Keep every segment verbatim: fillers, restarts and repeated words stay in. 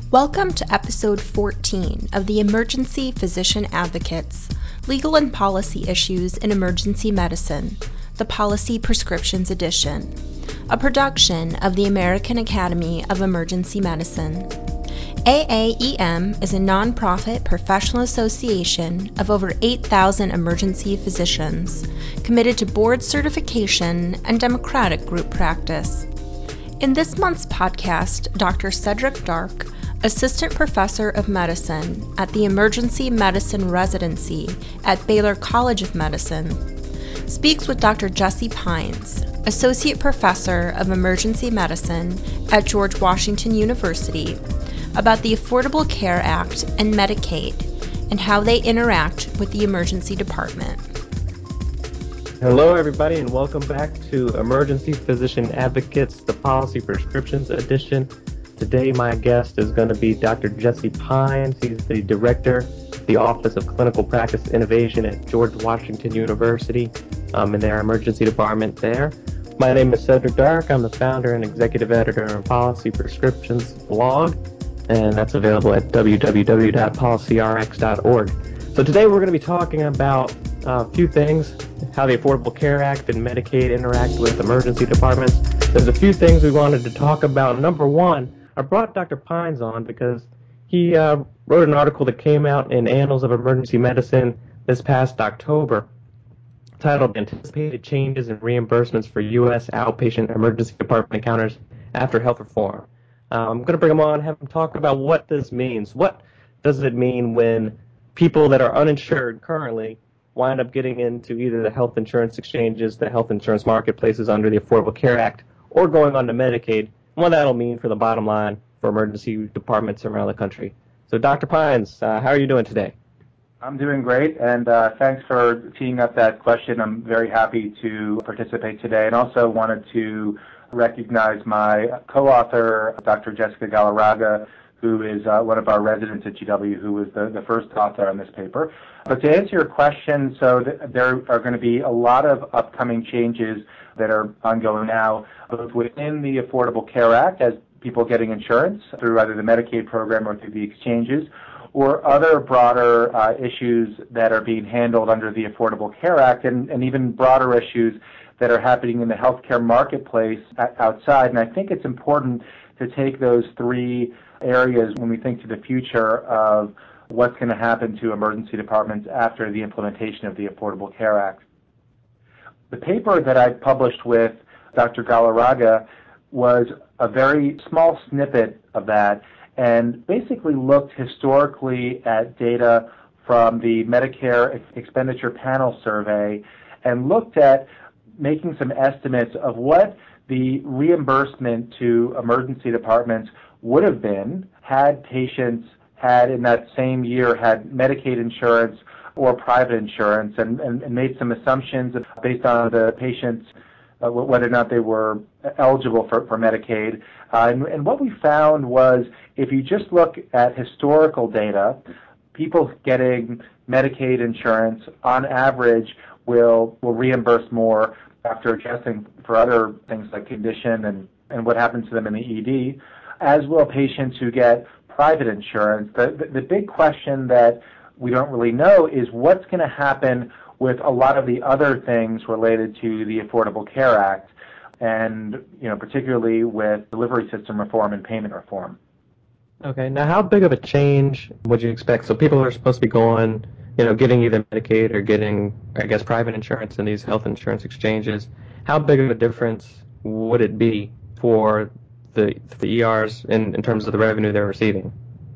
Welcome to episode fourteen of the Emergency Physician Advocates, Legal and Policy Issues in Emergency Medicine, the Policy Prescriptions Edition, a production of the American Academy of Emergency Medicine. A A E M is a nonprofit professional association of over eight thousand emergency physicians committed to board certification and democratic group practice. In this month's podcast, Doctor Cedric Dark, Assistant Professor of Medicine at the Emergency Medicine Residency at Baylor College of Medicine, speaks with Doctor Jesse Pines, Associate Professor of Emergency Medicine at George Washington University, about the Affordable Care Act and Medicaid and how they interact with the emergency department. Hello, everybody, and welcome back to Emergency Physician Advocates, the Policy Prescriptions Edition. Today, my guest is going to be Doctor Jesse Pines. He's the Director of the Office of Clinical Practice Innovation at George Washington University um, in their emergency department there. My name is Cedric Dark. I'm the founder and executive editor of Policy Prescriptions blog, and that's available at w w w dot policy r x dot org. So today we're going to be talking about uh, a few things, how the Affordable Care Act and Medicaid interact with emergency departments. There's a few things we wanted to talk about. Number one, I brought Doctor Pines on because he uh, wrote an article that came out in Annals of Emergency Medicine this past October titled Anticipated Changes in Reimbursements for U S Outpatient Emergency Department Encounters After Health Reform. Uh, I'm going to bring him on and have him talk about what this means. What does it mean when people that are uninsured currently wind up getting into either the health insurance exchanges, the health insurance marketplaces under the Affordable Care Act, or going on to Medicaid, and what that'll mean for the bottom line for emergency departments around the country. So, Doctor Pines, uh, how are you doing today? I'm doing great, and uh, thanks for teeing up that question. I'm very happy to participate today, and also wanted to recognize my co-author, Doctor Jessica Galarraga, who is uh, one of our residents at G W, who was the, the first author on this paper. But to answer your question, so th- there are going to be a lot of upcoming changes that are ongoing now, both within the Affordable Care Act, as people getting insurance through either the Medicaid program or through the exchanges, or other broader uh, issues that are being handled under the Affordable Care Act, and, and even broader issues that are happening in the healthcare marketplace outside. And I think it's important to take those three areas when we think to the future of what's going to happen to emergency departments after the implementation of the Affordable Care Act. The paper that I published with Doctor Galarraga was a very small snippet of that, and basically looked historically at data from the Medicare Expenditure Panel Survey and looked at making some estimates of what the reimbursement to emergency departments would have been had patients had in that same year had Medicaid insurance or private insurance, and, and, and made some assumptions based on the patients, uh, whether or not they were eligible for, for Medicaid. Uh, and, and what we found was if you just look at historical data, people getting Medicaid insurance on average will, will reimburse more after adjusting for other things like condition and, and what happens to them in the E D, as will patients who get private insurance. The, the, the big question that we don't really know is what's going to happen with a lot of the other things related to the Affordable Care Act, and you know, particularly with delivery system reform and payment reform. Okay, now how big of a change would you expect? So people are supposed to be going, you know, getting either Medicaid or getting, I guess, private insurance in these health insurance exchanges. How big of a difference would it be for the for the E Rs in, in terms of the revenue they're receiving?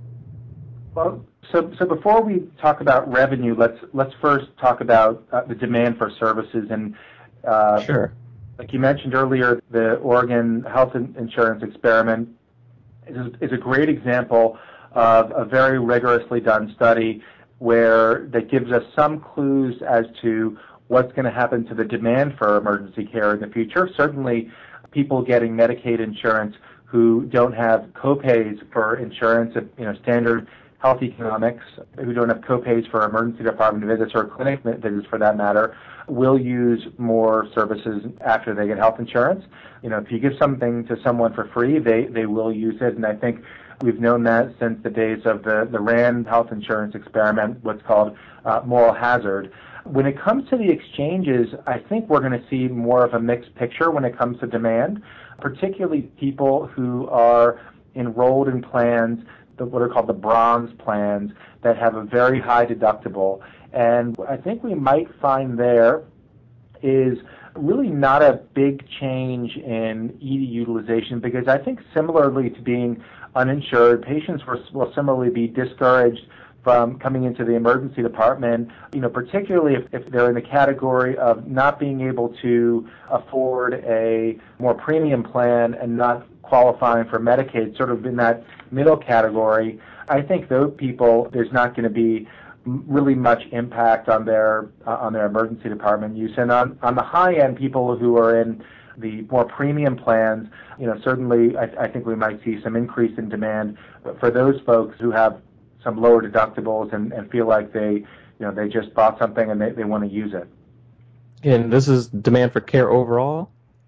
Well, so so before we talk about revenue, let's let's first talk about uh, the demand for services. And uh, sure, like you mentioned earlier, the Oregon Health Insurance Experiment is, is a great example of a very rigorously done study where that gives us some clues as to what's going to happen to the demand for emergency care in the future. Certainly, people getting Medicaid insurance who don't have copays for insurance, you know, standard health economics, who don't have copays for emergency department visits or clinic visits for that matter, will use more services after they get health insurance. You know, if you give something to someone for free, they, they will use it. And I think We've known that since the days of the, the RAND health insurance experiment, what's called uh, moral hazard. When it comes to the exchanges, I think we're going to see more of a mixed picture when it comes to demand, particularly people who are enrolled in plans, the, what are called the bronze plans, that have a very high deductible. And I think we might find there is really not a big change in E D utilization, because I think similarly to being uninsured, patients will, will similarly be discouraged from coming into the emergency department, you know, particularly if, if they're in the category of not being able to afford a more premium plan and not qualifying for Medicaid, sort of in that middle category. I think those people, there's not going to be really much impact on their uh, on their emergency department use. And on, on the high end, people who are in the more premium plans, you know, certainly I, I think we might see some increase in demand for those folks who have some lower deductibles and, and feel like they, you know, they just bought something and they, they want to use it. And this is demand for care overall?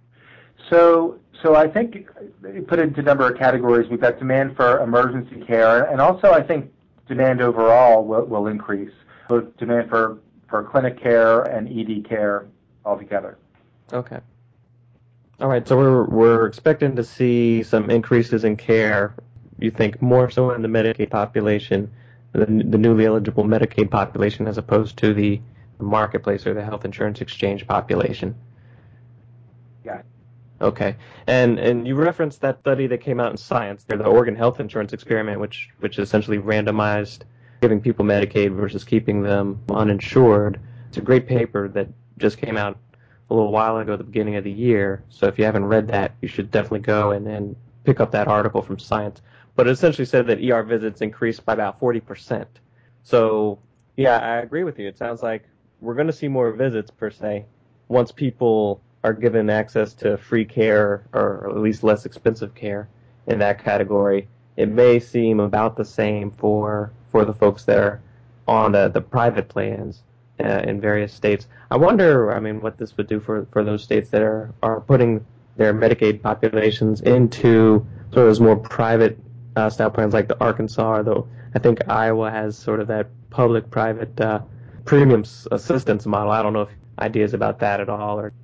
So, so I think you put it into a number of categories. We've got demand for emergency care, and also I think demand overall will, will increase, both demand for, for clinic care and E D care altogether. Okay. All right, so we're we're expecting to see some increases in care, you think more so in the Medicaid population, the, the newly eligible Medicaid population, as opposed to the marketplace or the health insurance exchange population? Yeah. Okay. And and you referenced that study that came out in Science, the Oregon Health Insurance Experiment, which which essentially randomized giving people Medicaid versus keeping them uninsured. It's a great paper that just came out a little while ago at the beginning of the year. So if you haven't read that, you should definitely go and, and pick up that article from Science. But it essentially said that E R visits increased by about forty percent. So, yeah, I agree with you. It sounds like we're going to see more visits, per se, once people are given access to free care, or at least less expensive care in that category. It may seem about the same for for the folks that are on the, the private plans uh, in various states. I wonder, I mean, what this would do for, for those states that are, are putting their Medicaid populations into sort of those more private uh, style plans like the Arkansas, though I think Iowa has sort of that public-private uh, premium assistance model. I don't know if ideas about that at all. Or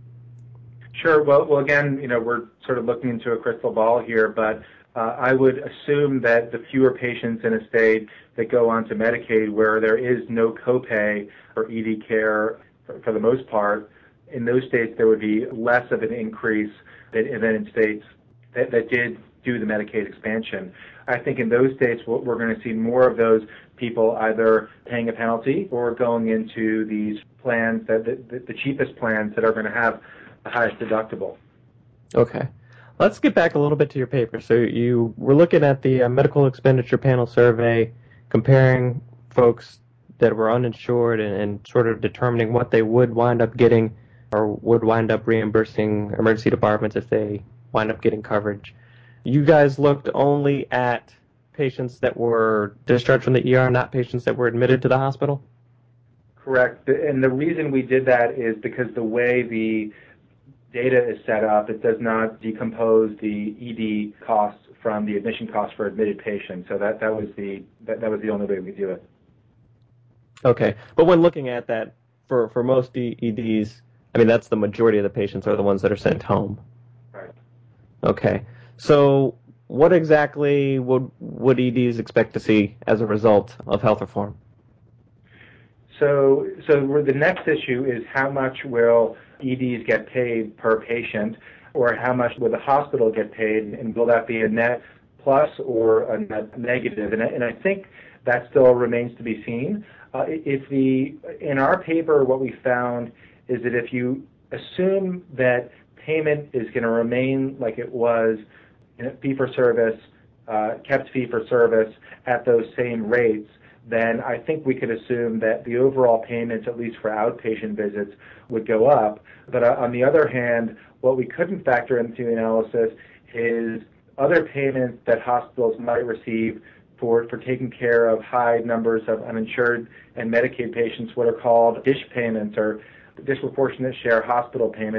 Sure. Well, well, again, you know, we're sort of looking into a crystal ball here, but uh, I would assume that the fewer patients in a state that go on to Medicaid where there is no copay for E D care, for, for the most part, in those states there would be less of an increase than, than in states that, that did do the Medicaid expansion. I think in those states we're, we're going to see more of those people either paying a penalty or going into these plans, that the, the cheapest plans that are going to have the highest deductible. Okay. Let's get back a little bit to your paper. So you were looking at the uh, medical expenditure panel survey, comparing folks that were uninsured and, and sort of determining what they would wind up getting or would wind up reimbursing emergency departments if they wind up getting coverage. You guys looked only at patients that were discharged from the E R, not patients that were admitted to the hospital? Correct. And the reason we did that is because the way the data is set up, it does not decompose the E D costs from the admission costs for admitted patients. So that, that was the that, that was the only way we do it. Okay. But when looking at that, for, for most E Ds, I mean, that's the majority of the patients are the ones that are sent home. Right. Okay. So what exactly would, would E Ds expect to see as a result of health reform? So, so the next issue is how much will E Ds get paid per patient, or how much will the hospital get paid, and will that be a net plus or a net negative? And I, and I think that still remains to be seen. Uh, if the in our paper, what we found is that if you assume that payment is going to remain like it was in a fee-for-service, uh, kept fee-for-service at those same rates, then I think we could assume that the overall payments, at least for outpatient visits, would go up. But uh, on the other hand, what we couldn't factor into the analysis is other payments that hospitals might receive for, for taking care of high numbers of uninsured and Medicaid patients, what are called DSH payments, or disproportionate share hospital payments,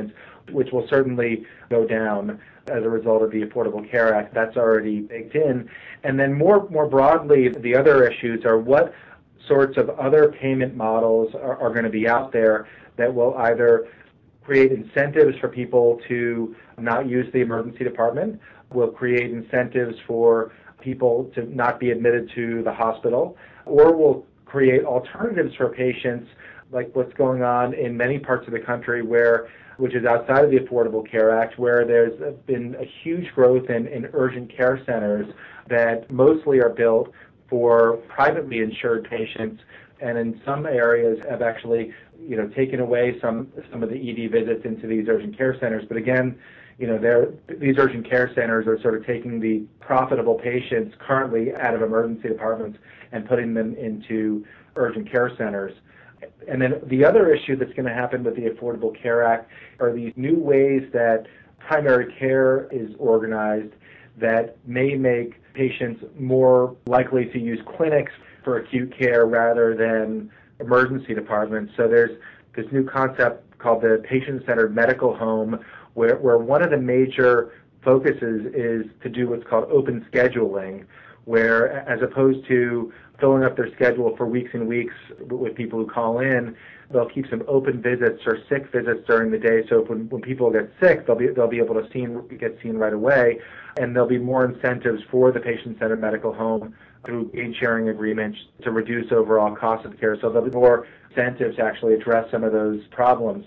which will certainly go down as a result of the Affordable Care Act. That's already baked in. And then more more broadly, the other issues are what sorts of other payment models are, are going to be out there that will either create incentives for people to not use the emergency department, will create incentives for people to not be admitted to the hospital, or will create alternatives for patients like what's going on in many parts of the country where, which is outside of the Affordable Care Act, where there's been a huge growth in, in urgent care centers that mostly are built for privately insured patients, and in some areas have actually, you know, taken away some some of the E D visits into these urgent care centers. But again, you know, these urgent care centers are sort of taking the profitable patients currently out of emergency departments and putting them into urgent care centers. And then the other issue that's going to happen with the Affordable Care Act are these new ways that primary care is organized that may make patients more likely to use clinics for acute care rather than emergency departments. So there's this new concept called the patient-centered medical home, where, where one of the major focuses is to do what's called open scheduling, where as opposed to filling up their schedule for weeks and weeks with people who call in, they'll keep some open visits or sick visits during the day. So when, when people get sick, they'll be they'll be able to seen, get seen right away, and there'll be more incentives for the patient-centered medical home through gain-sharing agreements to reduce overall costs of care. So there'll be more incentives to actually address some of those problems.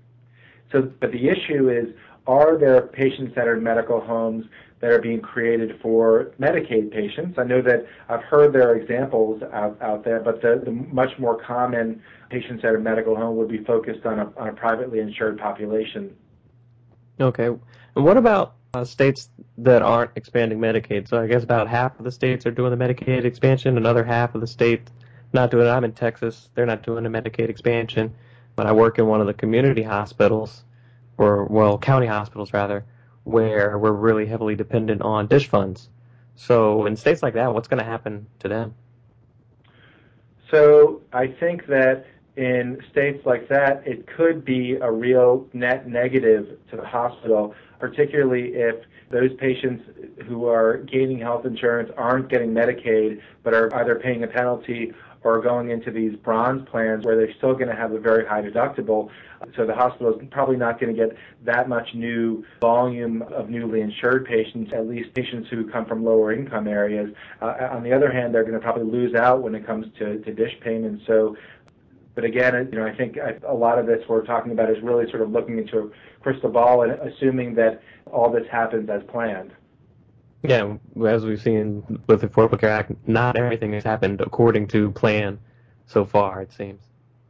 So, but the issue is, are there patient-centered medical homes that are being created for Medicaid patients? I know that I've heard there are examples out, out there, but the, the much more common patient-centered medical home would be focused on a, on a privately insured population. Okay. And what about uh, states that aren't expanding Medicaid? So I guess about half of the states are doing the Medicaid expansion, another half of the states not doing it. I'm in Texas. They're not doing the Medicaid expansion, but I work in one of the community hospitals, or, well, county hospitals, rather, where we're really heavily dependent on DSH funds. So in states like that, what's going to happen to them? So I think that in states like that, it could be a real net negative to the hospital, particularly if those patients who are gaining health insurance aren't getting Medicaid, but are either paying a penalty or going into these bronze plans where they're still going to have a very high deductible. So the hospital is probably not going to get that much new volume of newly insured patients, at least patients who come from lower income areas. Uh, on the other hand, they're going to probably lose out when it comes to, to DSH payments. So, but again, you know, I think a lot of this we're talking about is really sort of looking into a crystal ball and assuming that all this happens as planned. Yeah, as we've seen with the Affordable Care Act, not everything has happened according to plan so far, it seems.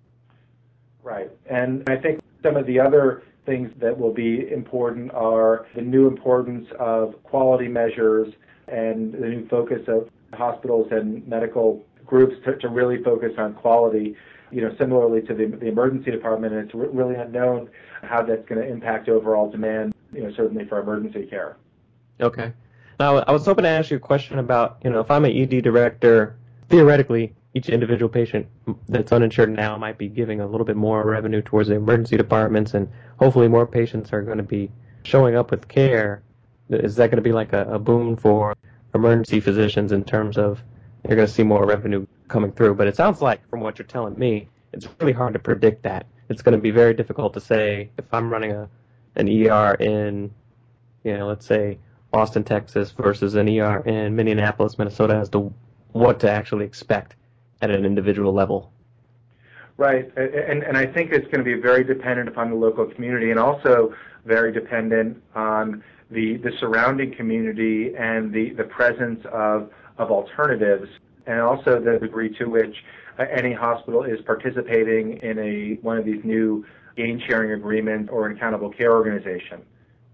Right. And I think some of the other things that will be important are the new importance of quality measures and the new focus of hospitals and medical groups to, to really focus on quality. You know, similarly to the, the emergency department, it's really unknown how that's going to impact overall demand, you know, certainly for emergency care. Okay. Now, I was hoping to ask you a question about, you know, if I'm an E D director, theoretically, each individual patient that's uninsured now might be giving a little bit more revenue towards the emergency departments, and hopefully more patients are going to be showing up with care. Is that going to be like a, a boon for emergency physicians in terms of they're going to see more revenue coming through? But it sounds like, from what you're telling me, it's really hard to predict that. It's going to be very difficult to say if I'm running a an E R in, you know, let's say Austin, Texas versus an E R in Minneapolis, Minnesota, as to what to actually expect at an individual level. Right, and, and I think it's going to be very dependent upon the local community and also very dependent on the, the surrounding community and the, the presence of, of alternatives, and also the degree to which any hospital is participating in a one of these new gain-sharing agreements or an accountable care organization.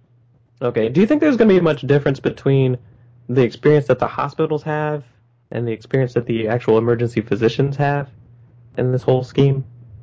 Okay. Do you think there's going to be much difference between the experience that the hospitals have and the experience that the actual emergency physicians have in this whole scheme?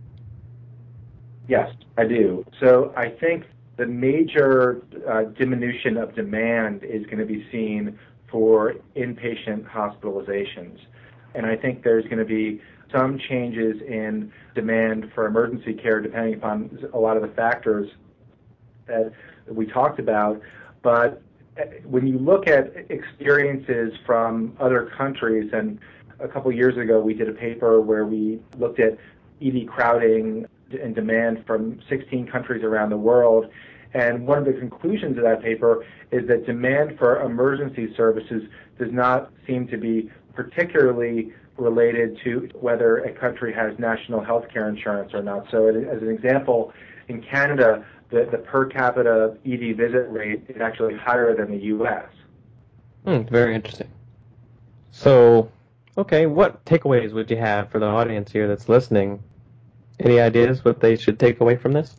Yes, I do. So I think the major uh, diminution of demand is going to be seen for inpatient hospitalizations. And I think there's going to be some changes in demand for emergency care depending upon a lot of the factors that we talked about. But when you look at experiences from other countries, and a couple years ago we did a paper where we looked at E D crowding and demand from sixteen countries around the world, and one of the conclusions of that paper is that demand for emergency services does not seem to be particularly related to whether a country has national health care insurance or not. So as an example, in Canada, the, the per capita E D visit rate is actually higher than the U S. Hmm, very interesting. So, okay, what takeaways would you have for the audience here that's listening? Any ideas what they should take away from this?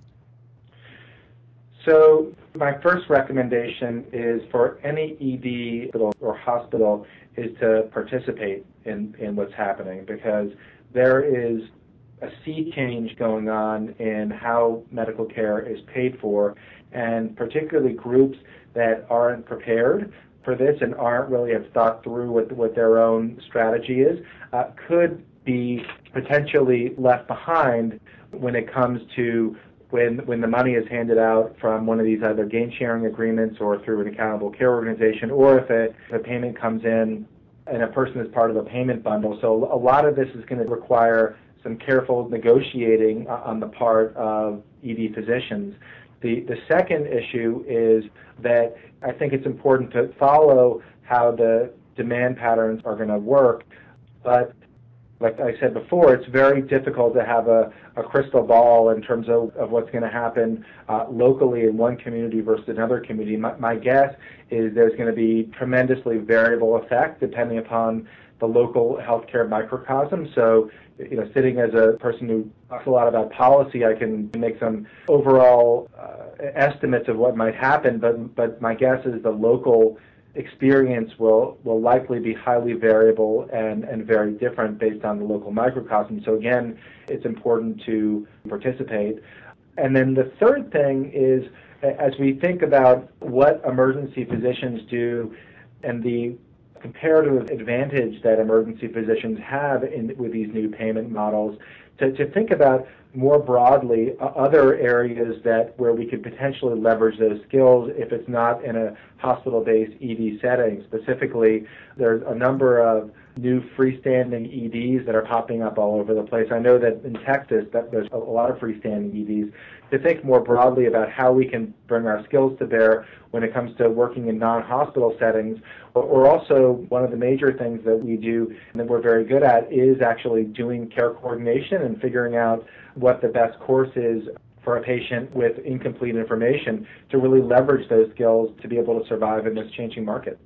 So my first recommendation is for any E D or hospital is to participate in, in what's happening, because there is a sea change going on in how medical care is paid for, and particularly groups that aren't prepared for this and aren't really have thought through what, what their own strategy is uh, could be potentially left behind when it comes to when when the money is handed out from one of these either gain-sharing agreements or through an accountable care organization, or if a, if a payment comes in and a person is part of a payment bundle. So a lot of this is going to require some careful negotiating on the part of E D physicians. The, the second issue is that I think it's important to follow how the demand patterns are going to work, but like I said before, it's very difficult to have a, a crystal ball in terms of, of what's going to happen uh, locally in one community versus another community. My, my guess is there's going to be tremendously variable effect depending upon the local healthcare microcosm. So, you know, sitting as a person who talks a lot about policy, I can make some overall uh, estimates of what might happen, but but my guess is the local experience will, will likely be highly variable and, and very different based on the local microcosm. So again, it's important to participate. And then the third thing is, as we think about what emergency physicians do and the comparative advantage that emergency physicians have in, with these new payment models, to, to think about more broadly uh, other areas that where we could potentially leverage those skills if it's not in a hospital-based E D setting. Specifically, there's a number of new freestanding E Ds that are popping up all over the place. I know that in Texas that there's a lot of freestanding E Ds. To think more broadly about how we can bring our skills to bear when it comes to working in non-hospital settings, or also one of the major things that we do and that we're very good at is actually doing care coordination and figuring out what the best course is for a patient with incomplete information to really leverage those skills to be able to survive in this changing market.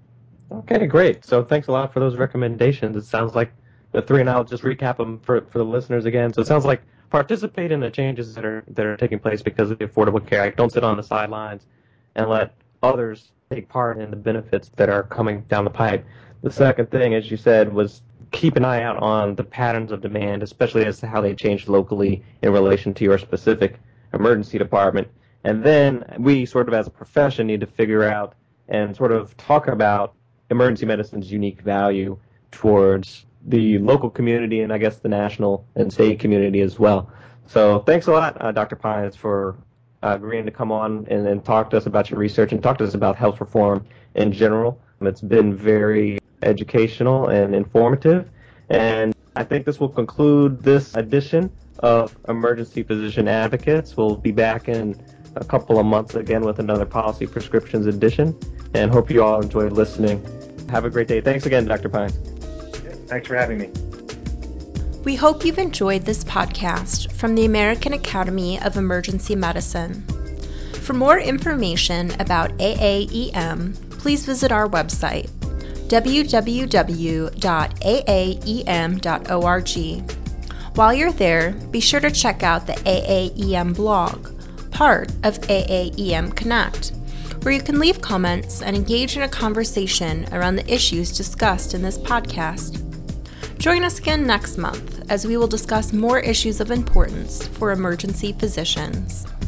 Okay, great. So thanks a lot for those recommendations. It sounds like the three, and I'll just recap them for, for the listeners again. So it sounds like participate in the changes that are that are taking place because of the Affordable Care Act. Don't sit on the sidelines and let others take part in the benefits that are coming down the pipe. The second thing, as you said, was keep an eye out on the patterns of demand, especially as to how they change locally in relation to your specific emergency department. And then we sort of as a profession need to figure out and sort of talk about emergency medicine's unique value towards the local community and I guess the national and state community as well. So thanks a lot, uh, Doctor Pines, for uh, agreeing to come on and, and talk to us about your research and talk to us about health reform in general. It's been very educational and informative, and I think this will conclude this edition of Emergency Physician Advocates. We'll be back in a couple of months again with another Policy Prescriptions edition, and hope you all enjoyed listening. Have a great day. Thanks again, Doctor Pines. Thanks for having me. We hope you've enjoyed this podcast from the American Academy of Emergency Medicine. For more information about A A E M, please visit our website, w w w dot a a e m dot org. While you're there, be sure to check out the A A E M blog, part of A A E M Connect, where you can leave comments and engage in a conversation around the issues discussed in this podcast. Join us again next month as we will discuss more issues of importance for emergency physicians.